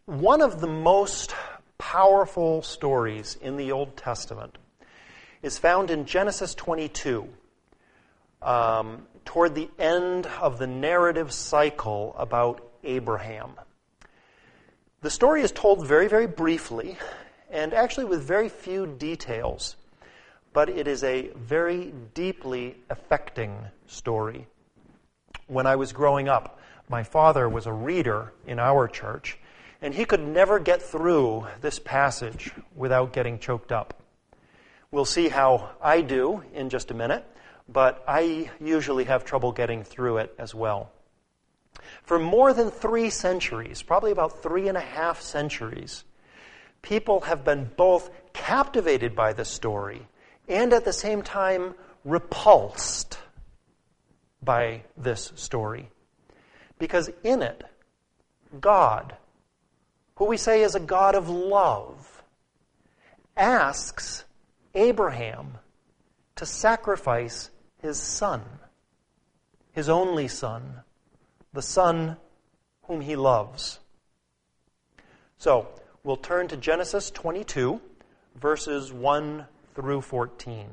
One of the most powerful stories in the Old Testament is found in Genesis 22, toward the end of the narrative cycle about Abraham. The story is told very, very briefly, and actually with very few details, but it is a very deeply affecting story. When I was growing up, my father was a reader in our church, and he could never get through this passage without getting choked up. We'll see how I do in just a minute, but I usually have trouble getting through it as well. For more than 3 centuries, probably about 3.5 centuries, people have been both captivated by this story and at the same time repulsed by this story. Because in it, God, who we say is a God of love, asks Abraham to sacrifice his son, his only son, the son whom he loves. So, we'll turn to Genesis 22, verses 1 through 14.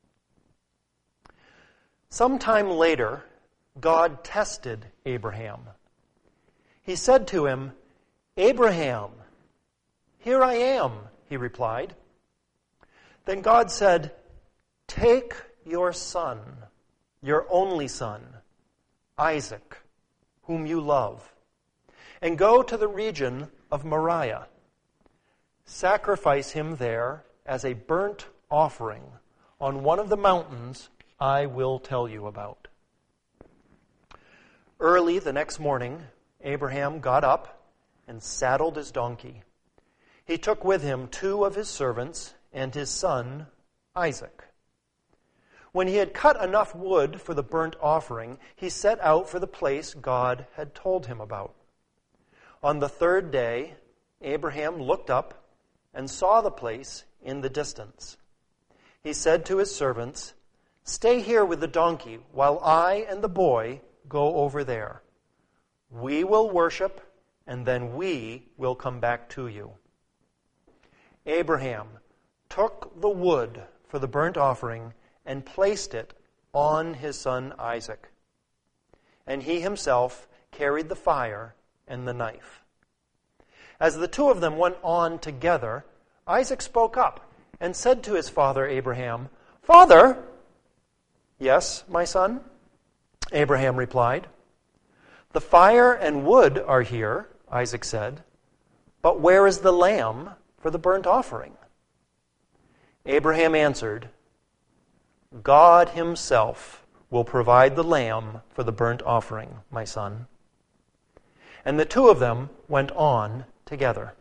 Sometime later, God tested Abraham. He said to him, "Abraham, here I am," he replied. Then God said, "Take your son, your only son, Isaac, whom you love, and go to the region of Moriah. Sacrifice him there as a burnt offering on one of the mountains I will tell you about." Early the next morning, Abraham got up and saddled his donkey. He took with him 2 of his servants and his son, Isaac. When he had cut enough wood for the burnt offering, he set out for the place God had told him about. On the 3rd day, Abraham looked up and saw the place in the distance. He said to his servants, "Stay here with the donkey while I and the boy go over there. We will worship, and then we will come back to you." Abraham took the wood for the burnt offering and placed it on his son Isaac. And he himself carried the fire and the knife. As the 2 of them went on together, Isaac spoke up and said to his father Abraham, "Father!" "Yes, my son?" Abraham replied. "The fire and wood are here," Isaac said, "but where is the lamb for the burnt offering?" Abraham answered, "God himself will provide the lamb for the burnt offering, my son." And the 2 of them went on together.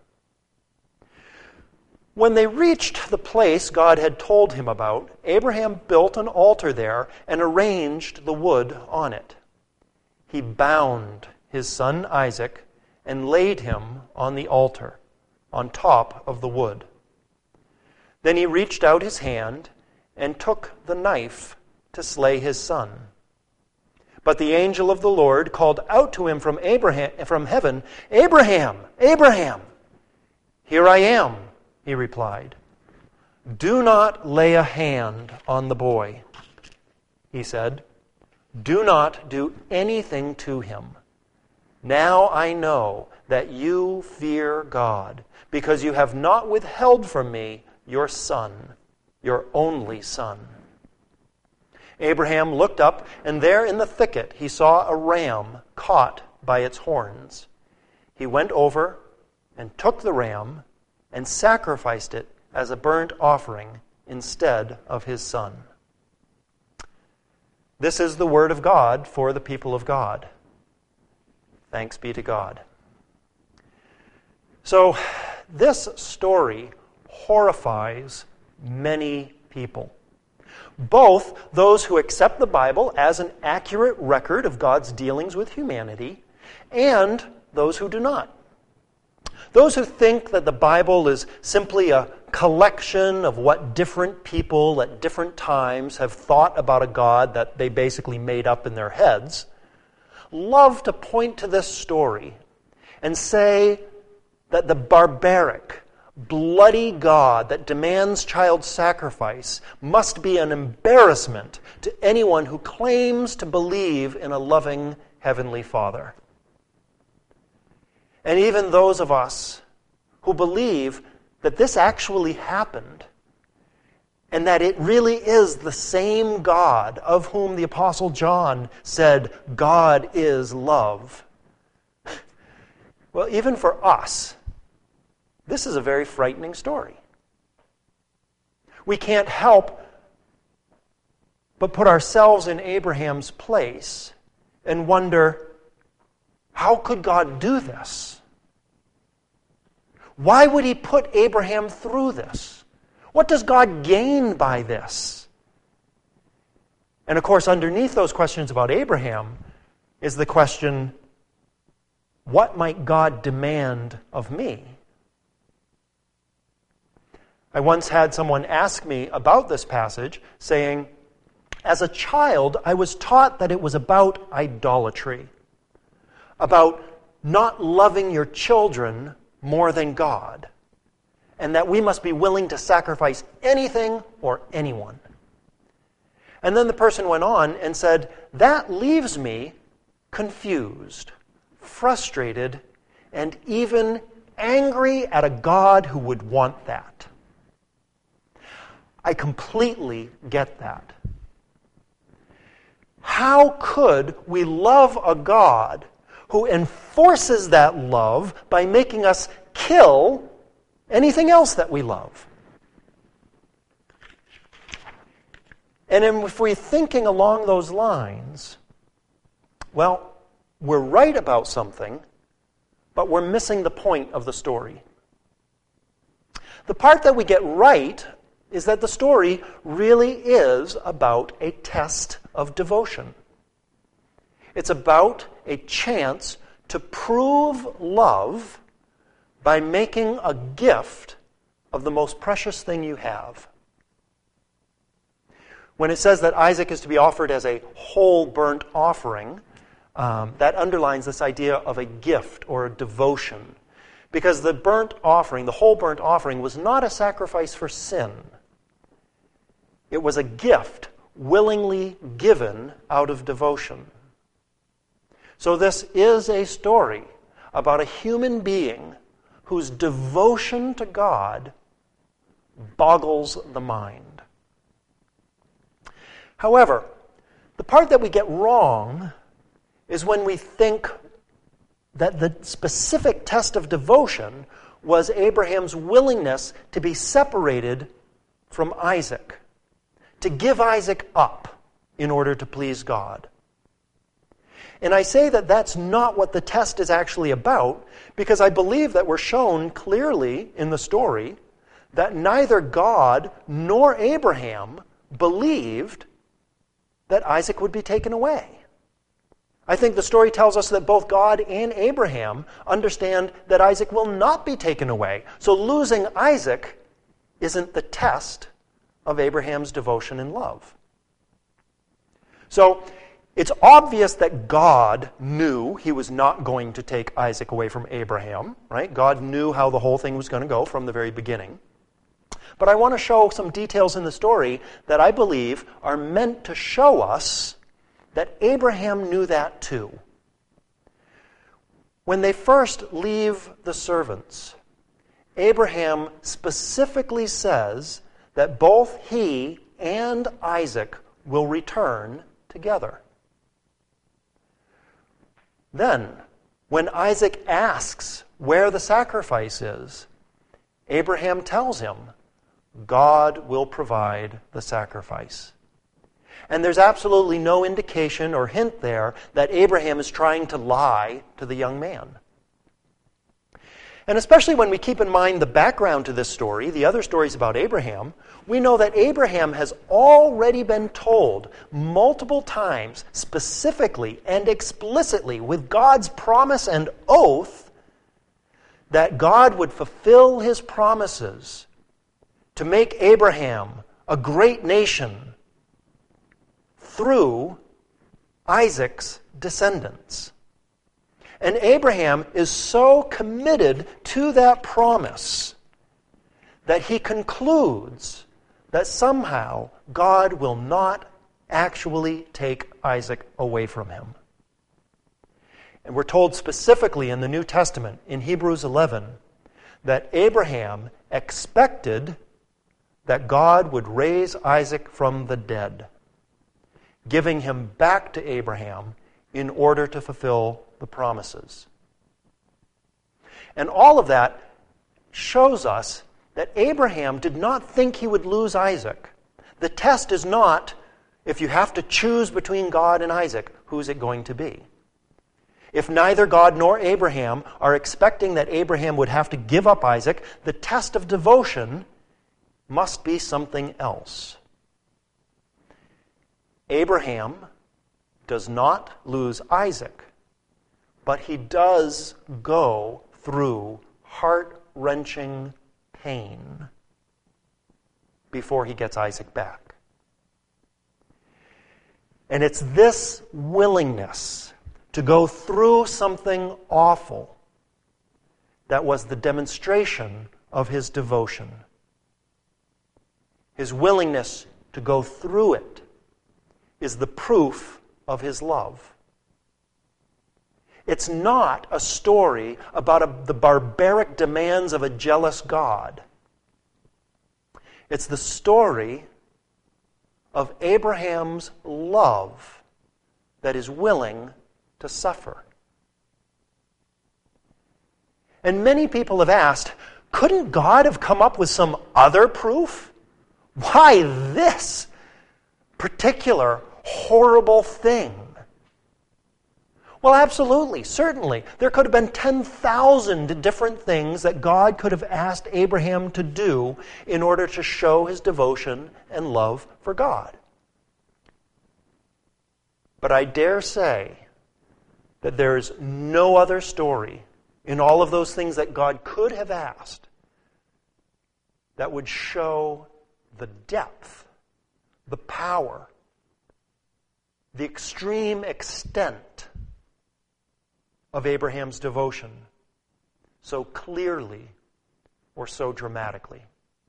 When they reached the place God had told him about, Abraham built an altar there and arranged the wood on it. He bound his son Isaac and laid him on the altar, on top of the wood. Then he reached out his hand and took the knife to slay his son. But the angel of the Lord called out to him from heaven, "Abraham, Abraham!" "Here I am," he replied. "Do not lay a hand on the boy," he said. "Do not do anything to him. Now I know that you fear God, because you have not withheld from me your son, your only son." Abraham looked up, and there in the thicket he saw a ram caught by its horns. He went over and took the ram and sacrificed it as a burnt offering instead of his son. This is the word of God for the people of God. Thanks be to God. So, this story horrifies many people. Both those who accept the Bible as an accurate record of God's dealings with humanity, and those who do not. Those who think that the Bible is simply a collection of what different people at different times have thought about a God that they basically made up in their heads, love to point to this story and say that the barbaric, bloody God that demands child sacrifice must be an embarrassment to anyone who claims to believe in a loving Heavenly Father. And even those of us who believe that this actually happened and that it really is the same God of whom the Apostle John said, God is love. Well, even for us, this is a very frightening story. We can't help but put ourselves in Abraham's place and wonder, how could God do this? Why would he put Abraham through this? What does God gain by this? And of course, underneath those questions about Abraham is the question, what might God demand of me? I once had someone ask me about this passage, saying, as a child, I was taught that it was about idolatry, about not loving your children more than God, and that we must be willing to sacrifice anything or anyone. And then the person went on and said, that leaves me confused, frustrated, and even angry at a God who would want that. I completely get that. How could we love a God who enforces that love by making us kill anything else that we love? And if we're thinking along those lines, well, we're right about something, but we're missing the point of the story. The part that we get right is that the story really is about a test of devotion. It's about a chance to prove love by making a gift of the most precious thing you have. When it says that Isaac is to be offered as a whole burnt offering, that underlines this idea of a gift or a devotion. Because the burnt offering, the whole burnt offering, was not a sacrifice for sin. It was a gift willingly given out of devotion. So this is a story about a human being whose devotion to God boggles the mind. However, the part that we get wrong is when we think that the specific test of devotion was Abraham's willingness to be separated from Isaac, to give Isaac up in order to please God. And I say that that's not what the test is actually about, because I believe that we're shown clearly in the story that neither God nor Abraham believed that Isaac would be taken away. I think the story tells us that both God and Abraham understand that Isaac will not be taken away. So losing Isaac isn't the test of Abraham's devotion and love. So it's obvious that God knew he was not going to take Isaac away from Abraham, right? God knew how the whole thing was going to go from the very beginning. But I want to show some details in the story that I believe are meant to show us that Abraham knew that too. When they first leave the servants, Abraham specifically says that both he and Isaac will return together. Then, when Isaac asks where the sacrifice is, Abraham tells him, God will provide the sacrifice. And there's absolutely no indication or hint there that Abraham is trying to lie to the young man. And especially when we keep in mind the background to this story, the other stories about Abraham, we know that Abraham has already been told multiple times, specifically and explicitly, with God's promise and oath, that God would fulfill his promises to make Abraham a great nation through Isaac's descendants. And Abraham is so committed to that promise that he concludes that somehow God will not actually take Isaac away from him. And we're told specifically in the New Testament, in Hebrews 11, that Abraham expected that God would raise Isaac from the dead, giving him back to Abraham in order to fulfill the promises. And all of that shows us that Abraham did not think he would lose Isaac. The test is not, if you have to choose between God and Isaac, who's it going to be? If neither God nor Abraham are expecting that Abraham would have to give up Isaac, the test of devotion must be something else. Abraham does not lose Isaac, but he does go through heart-wrenching pain before he gets Isaac back. And it's this willingness to go through something awful that was the demonstration of his devotion. His willingness to go through it is the proof of his love. It's not a story about the barbaric demands of a jealous God. It's the story of Abraham's love that is willing to suffer. And many people have asked, couldn't God have come up with some other proof? Why this particular horrible thing? Well, absolutely, certainly. There could have been 10,000 different things that God could have asked Abraham to do in order to show his devotion and love for God. But I dare say that there is no other story in all of those things that God could have asked that would show the depth, the power, the extreme extent of Abraham's devotion so clearly or so dramatically.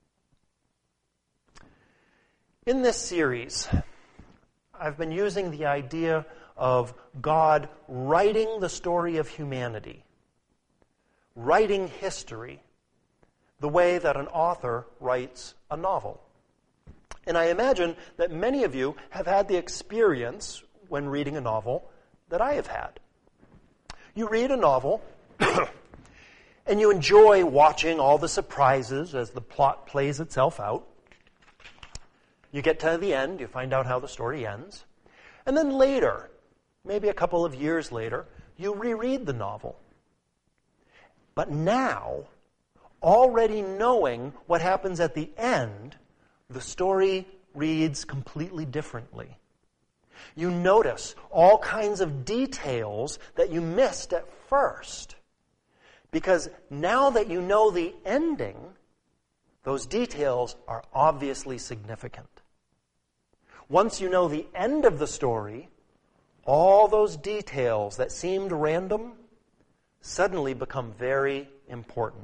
In this series, I've been using the idea of God writing the story of humanity, writing history, the way that an author writes a novel. And I imagine that many of you have had the experience when reading a novel that I have had. You read a novel, and you enjoy watching all the surprises as the plot plays itself out. You get to the end, you find out how the story ends. And then later, maybe a couple of years later, you reread the novel. But now, already knowing what happens at the end, the story reads completely differently. You notice all kinds of details that you missed at first. Because now that you know the ending, those details are obviously significant. Once you know the end of the story, all those details that seemed random suddenly become very important.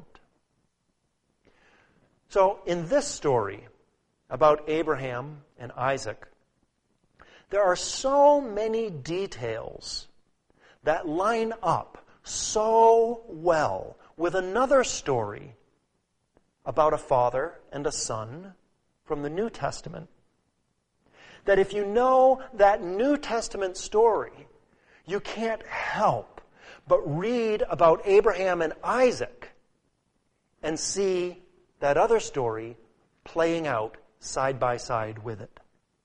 So in this story about Abraham and Isaac, there are so many details that line up so well with another story about a father and a son from the New Testament, that if you know that New Testament story, you can't help but read about Abraham and Isaac and see that other story playing out side by side with it.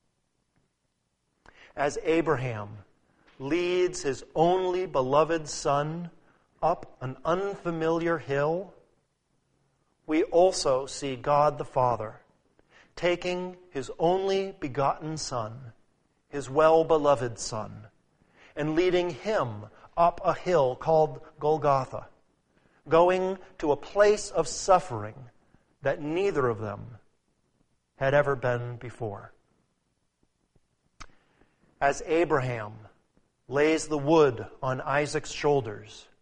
As Abraham leads his only beloved son up an unfamiliar hill, we also see God the Father taking his only begotten Son, his well-beloved Son, and leading him up a hill called Golgotha, going to a place of suffering that neither of them had ever been before. As Abraham lays the wood on Isaac's shoulders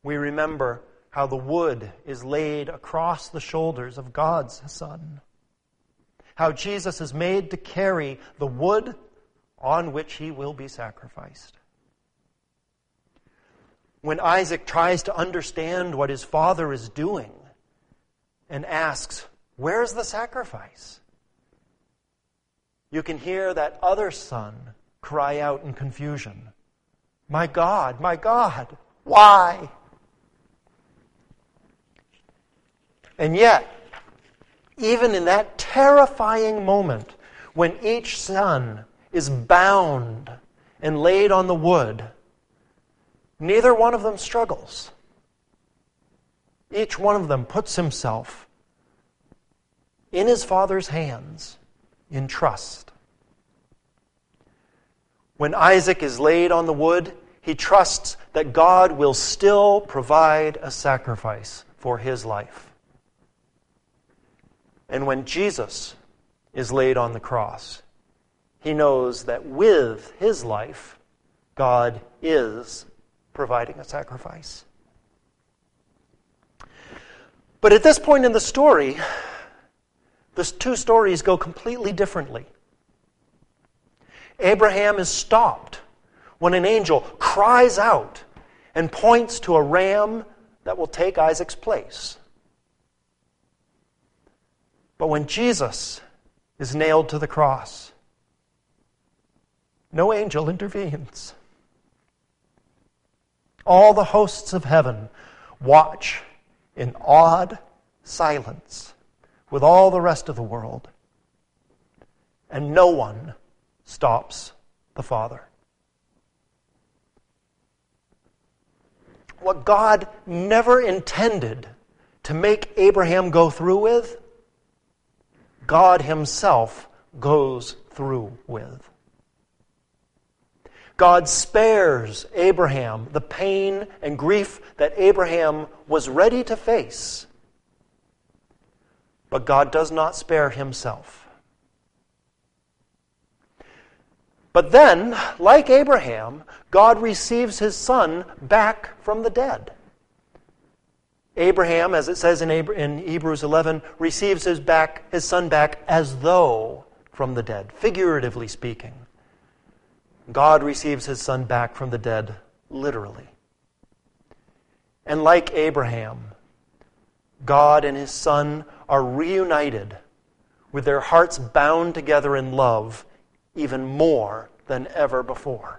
we remember how the wood is laid across the shoulders of God's Son. How Jesus is made to carry the wood on which he will be sacrificed. When Isaac tries to understand what his father is doing and asks, "Where's the sacrifice?" you can hear that other son cry out in confusion, my God, why?" And yet, even in that terrifying moment when each son is bound and laid on the wood, neither one of them struggles. Each one of them puts himself in his father's hands in trust. When Isaac is laid on the wood, he trusts that God will still provide a sacrifice for his life. And when Jesus is laid on the cross, he knows that with his life, God is providing a sacrifice. But at this point in the story, the two stories go completely differently. Abraham is stopped when an angel cries out and points to a ram that will take Isaac's place. But when Jesus is nailed to the cross, no angel intervenes. All the hosts of heaven watch in awed silence with all the rest of the world, and no one stops the Father. What God never intended to make Abraham go through with, God himself goes through with. God spares Abraham the pain and grief that Abraham was ready to face. But God does not spare himself. But then, like Abraham, God receives his son back from the dead. Abraham, as it says in Hebrews 11, receives his son back as though from the dead, figuratively speaking. God receives his son back from the dead, literally. And like Abraham, God and his son are reunited with their hearts bound together in love even more than ever before.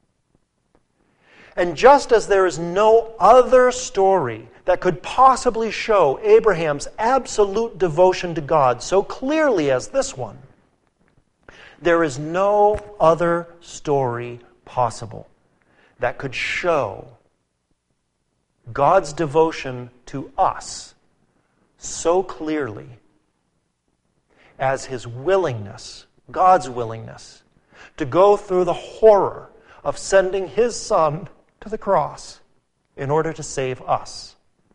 And just as there is no other story that could possibly show Abraham's absolute devotion to God so clearly as this one, there is no other story possible that could show God's devotion to us so clearly as his willingness, God's willingness, to go through the horror of sending his son to the cross in order to save us.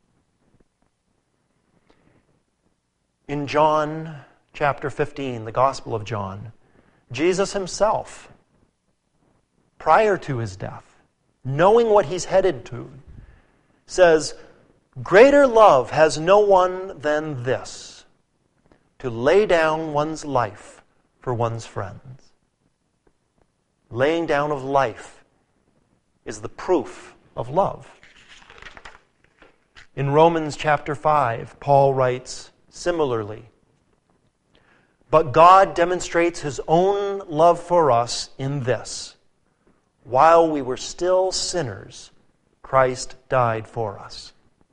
In John chapter 15, the Gospel of John, Jesus himself, prior to his death, knowing what he's headed to, says, "Greater love has no one than this, to lay down one's life for one's friends." Laying down of life is the proof of love. In Romans chapter 5, Paul writes similarly, "But God demonstrates his own love for us in this: while we were still sinners, Christ died for us."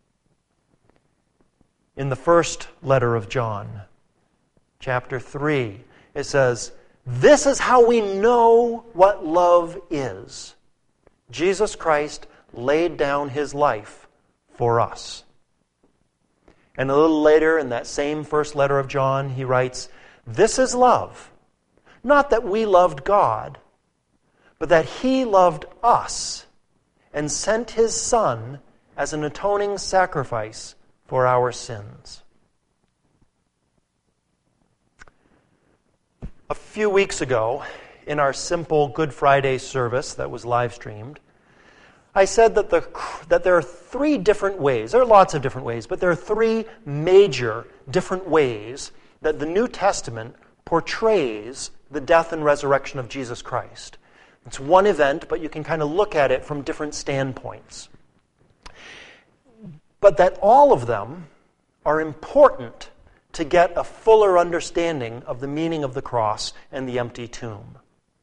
In the first letter of John, chapter 3, it says, "This is how we know what love is. Jesus Christ laid down his life for us." And a little later in that same first letter of John, he writes, "This is love, not that we loved God, but that he loved us and sent his Son as an atoning sacrifice for our sins." A few weeks ago, in our simple Good Friday service that was live streamed, I said that there are three different ways. There are lots of different ways, but there are three major different ways that the New Testament portrays the death and resurrection of Jesus Christ. It's one event, but you can kind of look at it from different standpoints. But that all of them are important to get a fuller understanding of the meaning of the cross and the empty tomb.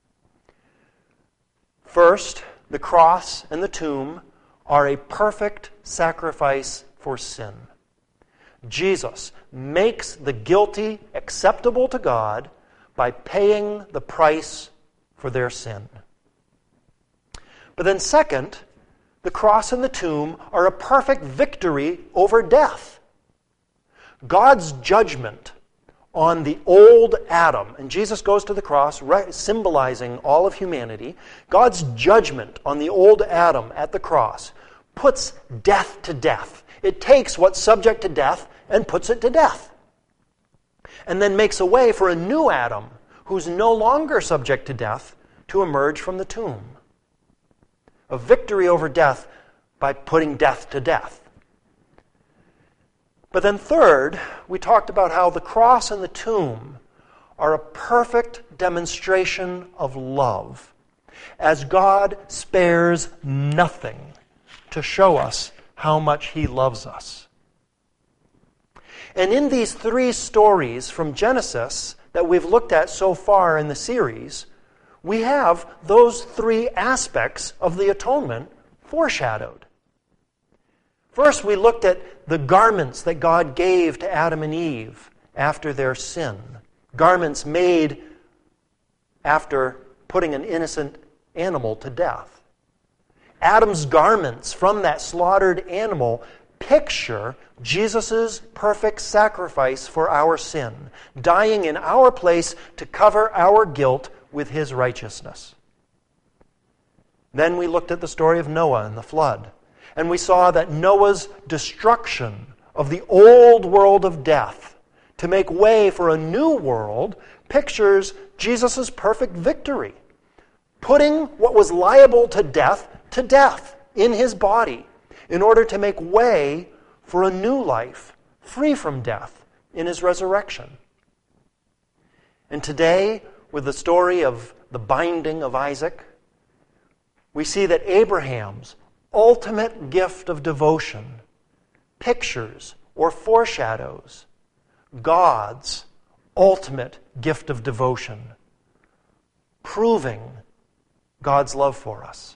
First, the cross and the tomb are a perfect sacrifice for sin. Jesus makes the guilty acceptable to God by paying the price for their sin. But then second, the cross and the tomb are a perfect victory over death. God's judgment on the old Adam, and Jesus goes to the cross symbolizing all of humanity. God's judgment on the old Adam at the cross puts death to death. It takes what's subject to death and puts it to death. And then makes a way for a new Adam who's no longer subject to death to emerge from the tomb. A victory over death by putting death to death. But then third, we talked about how the cross and the tomb are a perfect demonstration of love, as God spares nothing to show us how much He loves us. And in these three stories from Genesis that we've looked at so far in the series, we have those three aspects of the atonement foreshadowed. First, we looked at the garments that God gave to Adam and Eve after their sin. Garments made after putting an innocent animal to death. Adam's garments from that slaughtered animal picture Jesus' perfect sacrifice for our sin, dying in our place to cover our guilt with His righteousness. Then we looked at the story of Noah and the flood. And we saw that Noah's destruction of the old world of death to make way for a new world pictures Jesus' perfect victory, putting what was liable to death in His body in order to make way for a new life free from death in His resurrection. And today, with the story of the binding of Isaac, we see that Abraham's ultimate gift of devotion pictures or foreshadows God's ultimate gift of devotion, proving God's love for us.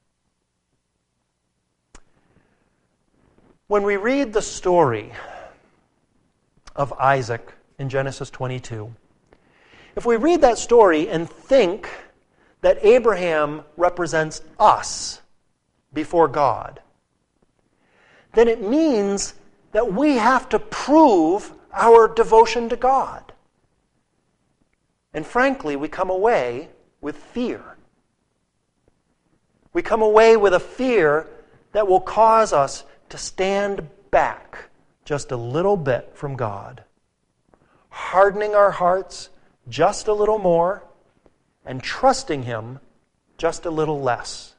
When we read the story of Isaac in Genesis 22, if we read that story and think that Abraham represents us before God, then it means that we have to prove our devotion to God. And frankly, we come away with fear. We come away with a fear that will cause us to stand back just a little bit from God, hardening our hearts just a little more and trusting Him just a little less.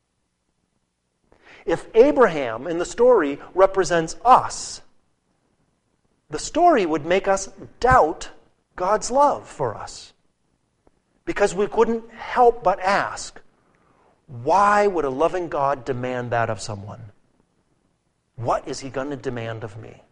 If Abraham in the story represents us, the story would make us doubt God's love for us. Because we couldn't help but ask, why would a loving God demand that of someone? What is He going to demand of me?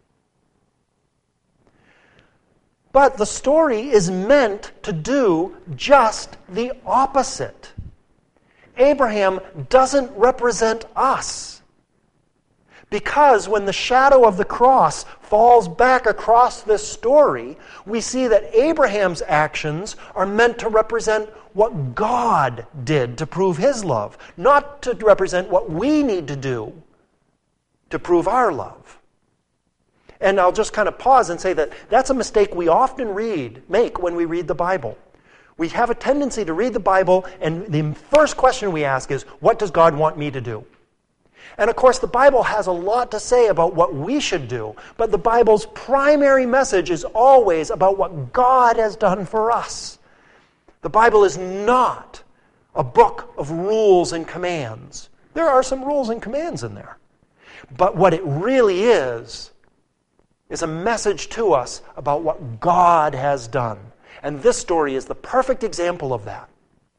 But the story is meant to do just the opposite. Abraham doesn't represent us. Because when the shadow of the cross falls back across this story, we see that Abraham's actions are meant to represent what God did to prove His love, not to represent what we need to do to prove our love. And I'll just kind of pause and say that that's a mistake we often make when we read the Bible. We have a tendency to read the Bible, and the first question we ask is, what does God want me to do? And of course, the Bible has a lot to say about what we should do, but the Bible's primary message is always about what God has done for us. The Bible is not a book of rules and commands. There are some rules and commands in there. But what it really is a message to us about what God has done. And this story is the perfect example of that.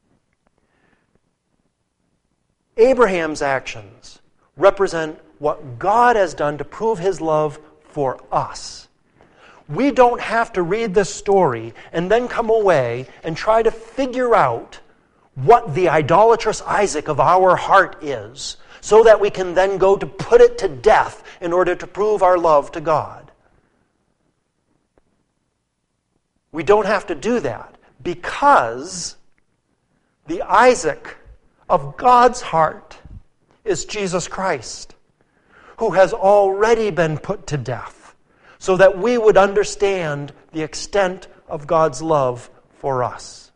Abraham's actions represent what God has done to prove His love for us. We don't have to read this story and then come away and try to figure out what the idolatrous Isaac of our heart is, so that we can then go to put it to death in order to prove our love to God. We don't have to do that, because the Isaac of God's heart is Jesus Christ, who has already been put to death, so that we would understand the extent of God's love for us.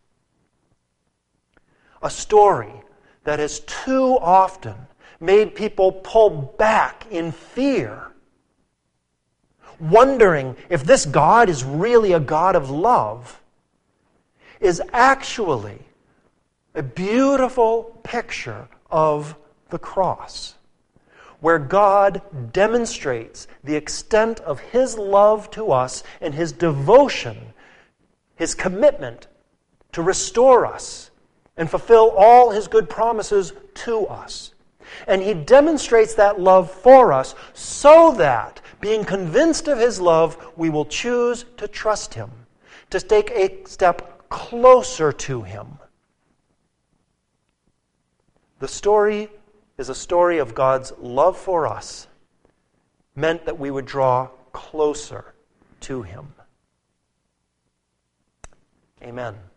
A story that has too often made people pull back in fear, wondering if this God is really a God of love, is actually a beautiful picture of the cross, where God demonstrates the extent of His love to us and His devotion, His commitment to restore us and fulfill all His good promises to us. And He demonstrates that love for us so that, being convinced of His love, we will choose to trust Him, to take a step closer to Him. The story is a story of God's love for us, meant that we would draw closer to Him. Amen.